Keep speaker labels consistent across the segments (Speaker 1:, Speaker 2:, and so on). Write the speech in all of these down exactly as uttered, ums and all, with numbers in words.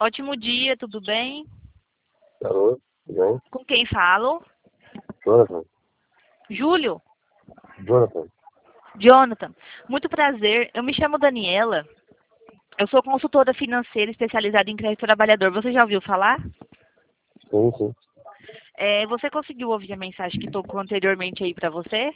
Speaker 1: Ótimo dia, tudo bem?
Speaker 2: Alô, tudo bem?
Speaker 1: Com quem falo?
Speaker 2: Jonathan?
Speaker 1: Júlio?
Speaker 2: Jonathan?
Speaker 1: Jonathan? Muito prazer. Eu me chamo Daniela. Eu sou consultora financeira especializada em crédito trabalhador. Você já ouviu falar?
Speaker 2: Sim, sim.
Speaker 1: É, você conseguiu ouvir a mensagem que tocou anteriormente aí para você?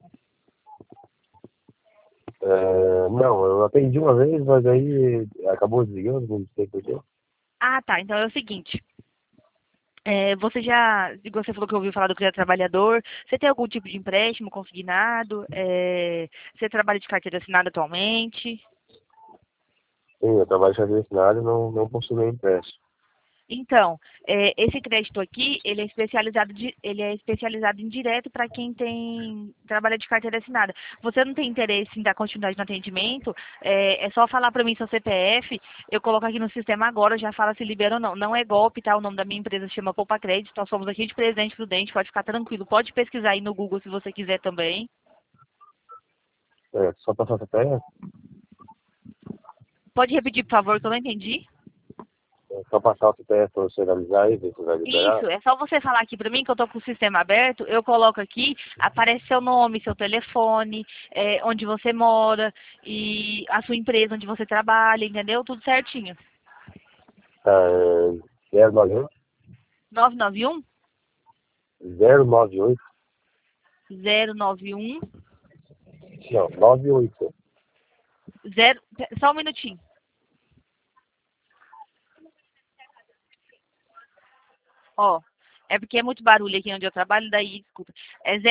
Speaker 2: É, não, eu atendi uma vez, mas aí acabou desligando, não sei por quê.
Speaker 1: Ah, tá. Então é o seguinte. É, você já, você falou que ouviu falar do crédito trabalhador. Você tem algum tipo de empréstimo consignado? É, você trabalha de carteira assinada atualmente?
Speaker 2: Sim, eu trabalho de assinado e não, não possuo nenhum empréstimo.
Speaker 1: Então, é, esse crédito aqui, ele é especializado, de, ele é especializado em direto para quem tem trabalha de carteira assinada. Você não tem interesse em dar continuidade no atendimento? É, é só falar para mim seu C P F, eu coloco aqui no sistema agora, já fala se libera ou não. Não é golpe, tá? O nome da minha empresa se chama Poupa Crédito, nós somos aqui de Presidente Prudente, pode ficar tranquilo. Pode pesquisar aí no Google se você quiser também.
Speaker 2: É, só passar a C P F?
Speaker 1: Pode repetir, por favor, que eu não entendi.
Speaker 2: É só passar o C P F para você analisar e ver se vai liberar?
Speaker 1: Isso, é só você falar aqui pra mim que eu tô com o sistema aberto, eu coloco aqui, aparece seu nome, seu telefone, é, onde você mora e a sua empresa onde você trabalha, entendeu? Tudo certinho.
Speaker 2: Tá, é, zero nove oito,
Speaker 1: nove nove um,
Speaker 2: zero nove oito,
Speaker 1: zero nove um,
Speaker 2: não, nove oito.
Speaker 1: zero, só um minutinho. Ó, é porque é muito barulho aqui onde eu trabalho, daí, desculpa. É